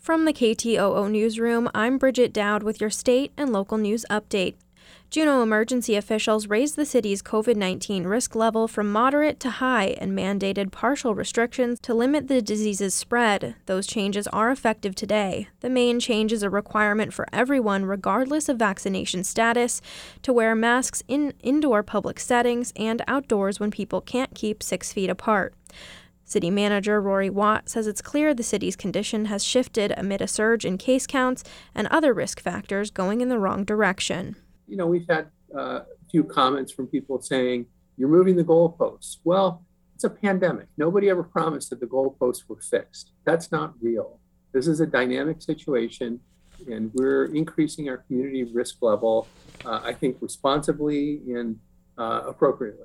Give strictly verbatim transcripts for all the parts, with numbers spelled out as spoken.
From the K T O O Newsroom, I'm Bridget Dowd with your state and local news update. Juneau emergency officials raised the city's COVID nineteen risk level from moderate to high and mandated partial restrictions to limit the disease's spread. Those changes are effective today. The main change is a requirement for everyone, regardless of vaccination status, to wear masks in indoor public settings and outdoors when people can't keep six feet apart. City Manager Rory Watt says it's clear the city's condition has shifted amid a surge in case counts and other risk factors going in the wrong direction. You know, we've had uh, a few comments from people saying, you're moving the goalposts. Well, it's a pandemic. Nobody ever promised that the goalposts were fixed. That's not real. This is a dynamic situation, and we're increasing our community risk level, uh, I think, responsibly and uh, appropriately.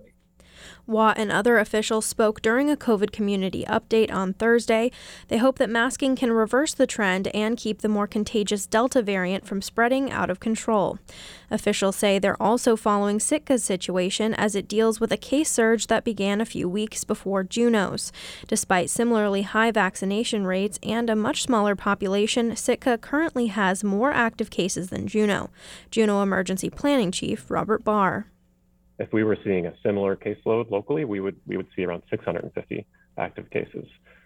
Watt and other officials spoke during a COVID community update on Thursday. They hope that masking can reverse the trend and keep the more contagious Delta variant from spreading out of control. Officials say they're also following Sitka's situation as it deals with a case surge that began a few weeks before Juneau's. Despite similarly high vaccination rates and a much smaller population, Sitka currently has more active cases than Juneau. Juneau Emergency Planning Chief Robert Barr. If we were seeing a similar caseload locally, we would we would see around six hundred fifty active cases.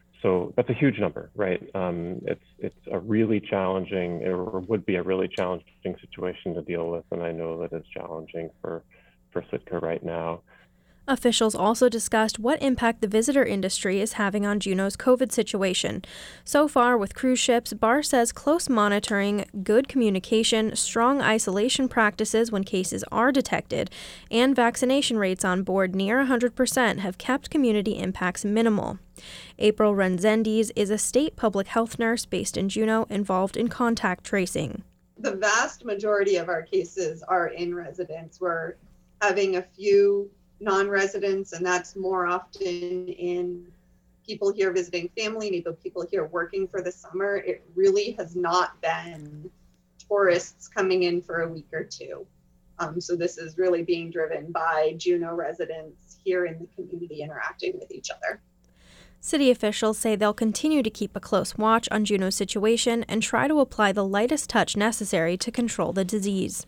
So that's a huge number, right? Um, it's it's a really challenging, or would be a really challenging situation to deal with, and I know that it's challenging for for Sitka right now. Officials also discussed what impact the visitor industry is having on Juneau's COVID situation. So far, with cruise ships, Barr says close monitoring, good communication, strong isolation practices when cases are detected, and vaccination rates on board near one hundred percent have kept community impacts minimal. April Renzendes is a state public health nurse based in Juneau involved in contact tracing. The vast majority of our cases are in residence. We're having a few non-residents, and that's more often in people here visiting family, maybe people here working for the summer. It really has not been tourists coming in for a week or two. Um, so this is really being driven by Juneau residents here in the community interacting with each other. City officials say they'll continue to keep a close watch on Juneau's situation and try to apply the lightest touch necessary to control the disease.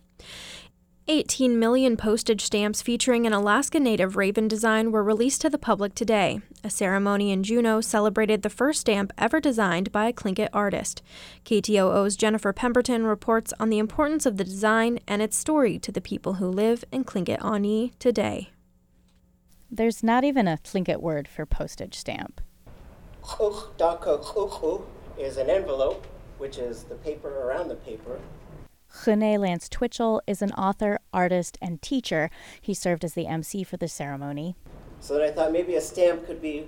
eighteen million postage stamps featuring an Alaska Native raven design were released to the public today. A ceremony in Juneau celebrated the first stamp ever designed by a Tlingit artist. K T O O's Jennifer Pemberton reports on the importance of the design and its story to the people who live in Tlingit-Ani today. There's not even a Tlingit word for postage stamp. Is an envelope, which is the paper around the paper. René Lance Twitchell is an author, artist, and teacher. He served as the M C for the ceremony. So then I thought maybe a stamp could be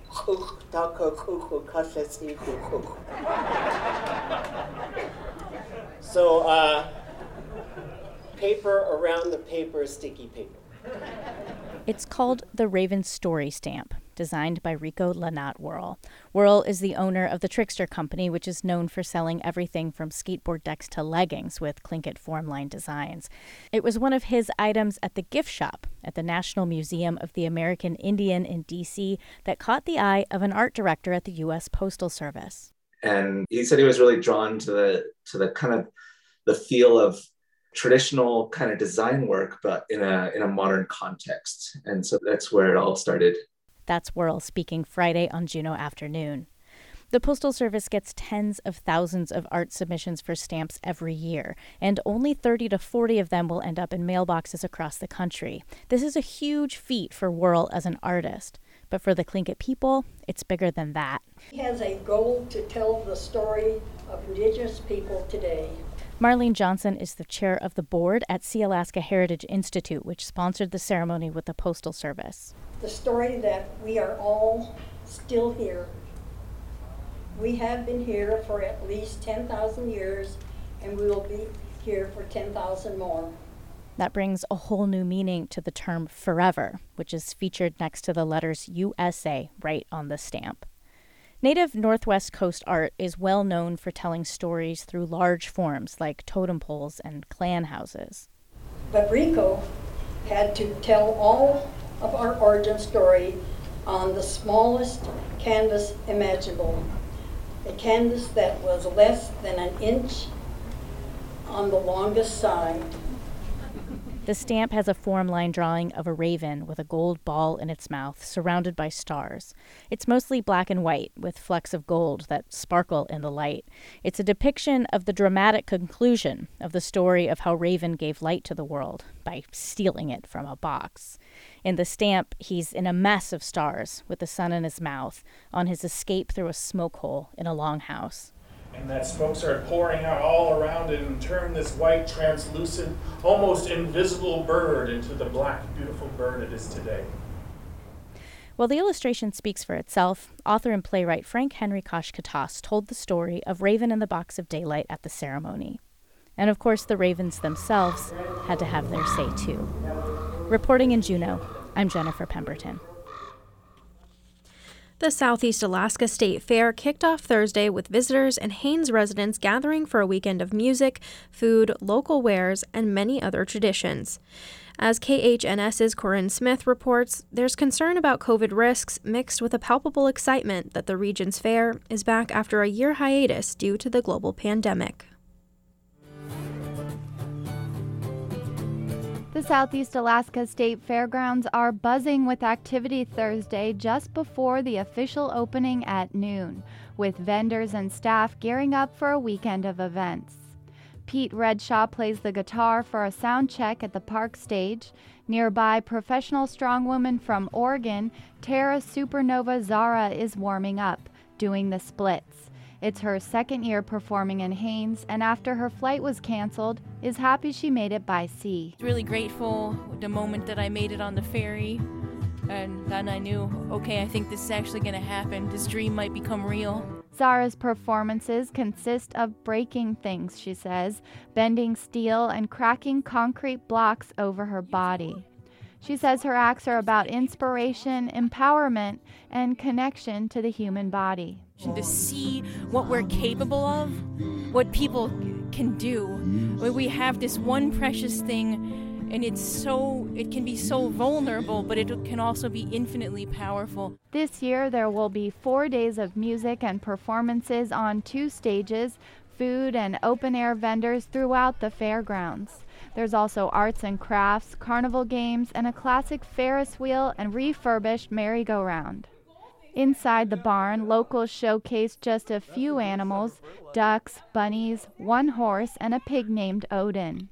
so uh, paper around the paper, sticky paper. It's called the Raven Story Stamp, designed by Rico Lanat Whirl. Whirl is the owner of the Trickster Company, which is known for selling everything from skateboard decks to leggings with Tlingit formline designs. It was one of his items at the gift shop at the National Museum of the American Indian in D C that caught the eye of an art director at the U S Postal Service. And he said he was really drawn to the to the kind of the feel of traditional kind of design work, but in a in a modern context. And so that's where it all started. That's Whirl speaking Friday on Juneau Afternoon. The Postal Service gets tens of thousands of art submissions for stamps every year, and only thirty to forty of them will end up in mailboxes across the country. This is a huge feat for Whirl as an artist, but for the Tlingit people, it's bigger than that. He has a goal to tell the story of Indigenous people today. Marlene Johnson is the chair of the board at Sealaska Heritage Institute, which sponsored the ceremony with the Postal Service. The story that we are all still here. We have been here for at least ten thousand years, and we will be here for ten thousand more. That brings a whole new meaning to the term forever, which is featured next to the letters U S A right on the stamp. Native Northwest Coast art is well known for telling stories through large forms like totem poles and clan houses. But Rico had to tell all of our origin story on the smallest canvas imaginable. a canvas that was less than an inch on the longest side. The stamp has a form line drawing of a raven with a gold ball in its mouth, surrounded by stars. It's mostly black and white, with flecks of gold that sparkle in the light. It's a depiction of the dramatic conclusion of the story of how Raven gave light to the world by stealing it from a box. In the stamp, he's in a mess of stars, with the sun in his mouth, on his escape through a smoke hole in a longhouse. And that smoke started pouring out all around it and turned this white, translucent, almost invisible bird into the black, beautiful bird it is today. While the illustration speaks for itself, author and playwright Frank Henry Kosh-Katas told the story of Raven in the Box of Daylight at the ceremony. And of course, the ravens themselves had to have their say too. Reporting in Juneau, I'm Jennifer Pemberton. The Southeast Alaska State Fair kicked off Thursday with visitors and Haines residents gathering for a weekend of music, food, local wares, and many other traditions. As K H N S's Corinne Smith reports, there's concern about COVID risks mixed with a palpable excitement that the region's fair is back after a year hiatus due to the global pandemic. The Southeast Alaska State Fairgrounds are buzzing with activity Thursday just before the official opening at noon, with vendors and staff gearing up for a weekend of events. Pete Redshaw plays the guitar for a sound check at the park stage. Nearby, professional strongwoman from Oregon, Tara Supernova Zara, is warming up, doing the splits. It's her second year performing in Haines, and after her flight was canceled, is happy she made it by sea. Really grateful the moment that I made it on the ferry, and then I knew, okay, I think this is actually going to happen. This dream might become real. Zara's performances consist of breaking things, she says, bending steel and cracking concrete blocks over her body. She says her acts are about inspiration, empowerment, and connection to the human body. To see what we're capable of, what people can do. We have this one precious thing, and it's so, it can be so vulnerable, but it can also be infinitely powerful. This year there will be four days of music and performances on two stages, food and open-air vendors throughout the fairgrounds. There's also arts and crafts, carnival games, and a classic Ferris wheel and refurbished merry-go-round. Inside the barn, locals showcase just a few animals, ducks, bunnies, one horse, and a pig named Odin.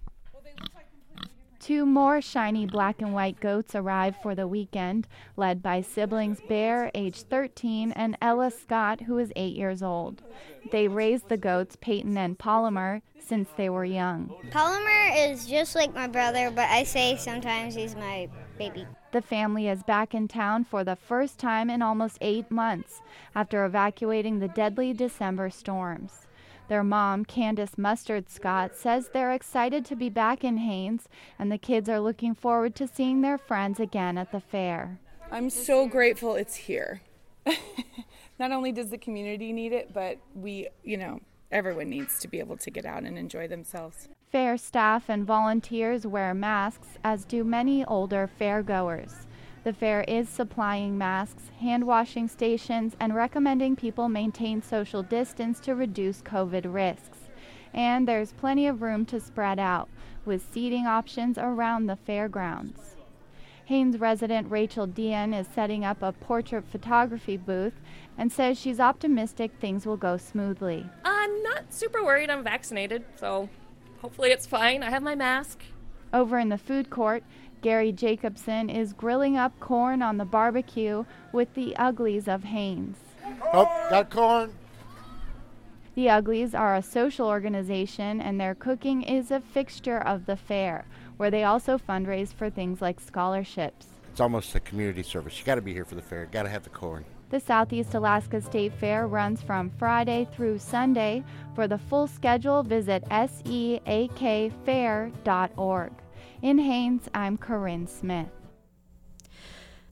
Two more shiny black and white goats arrive for the weekend, led by siblings Bear, age thirteen, and Ella Scott, who is eight years old. They raised the goats, Peyton and Polymer, since they were young. Polymer is just like my brother, but I say sometimes he's my baby. The family is back in town for the first time in almost eight months after evacuating the deadly December storms. Their mom, Candace Mustard Scott, says they're excited to be back in Haines, and the kids are looking forward to seeing their friends again at the fair. I'm so grateful it's here. Not only does the community need it, but we, you know, everyone needs to be able to get out and enjoy themselves. Fair staff and volunteers wear masks, as do many older fairgoers. The fair is supplying masks, hand-washing stations, and recommending people maintain social distance to reduce COVID risks. And there's plenty of room to spread out, with seating options around the fairgrounds. Haines resident Rachel Dean is setting up a portrait photography booth and says she's optimistic things will go smoothly. I'm not super worried. I'm vaccinated, so hopefully it's fine. I have my mask. Over in the food court, Gary Jacobson is grilling up corn on the barbecue with the Uglies of Haines. Oh, got corn. The Uglies are a social organization, and their cooking is a fixture of the fair, where they also fundraise for things like scholarships. It's almost a community service. You got to be here for the fair. Got to have the corn. The Southeast Alaska State Fair runs from Friday through Sunday. For the full schedule, visit S E A K fair dot org. In Haines, I'm Corinne Smith.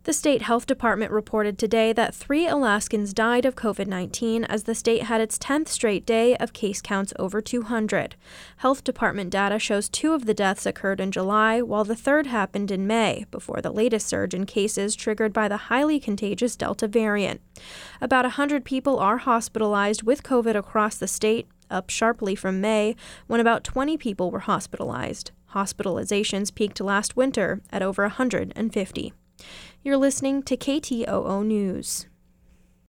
The state health department reported today that three Alaskans died of COVID nineteen as the state had its tenth straight day of case counts over two hundred. Health department data shows two of the deaths occurred in July, while the third happened in May, before the latest surge in cases triggered by the highly contagious Delta variant. About one hundred people are hospitalized with COVID across the state, up sharply from May, when about twenty people were hospitalized. Hospitalizations peaked last winter at over one hundred fifty. You're listening to K T O O News.